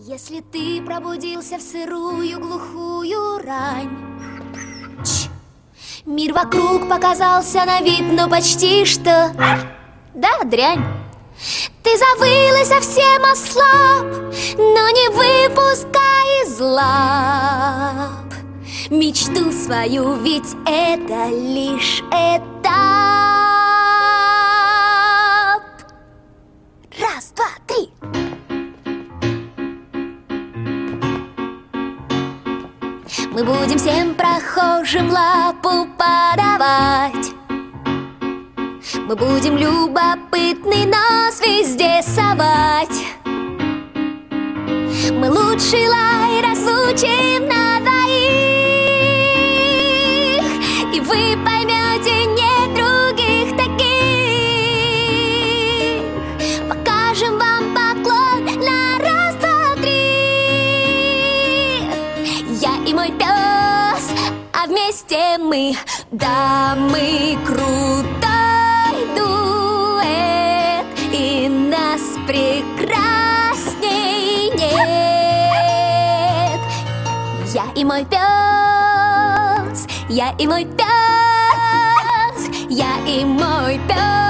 Если ты пробудился в сырую глухую рань, мир вокруг показался на вид, но почти что, да, дрянь. Ты завыл и совсем ослаб, но не выпускай из лап мечту свою, ведь это лишь этап. Раз, два, три. Мы будем всем прохожим лапу подавать. Мы будем любопытный нос везде совать. Мы лучший лай разучим на двоих, и вы поймете нет других таких. Покажем вам поклон на раз, два, три. Я и мой пес, а вместе мы, да, мы крутой дуэт, и нас прекрасней нет. Я и мой пес, я и мой пес, я и мой пес.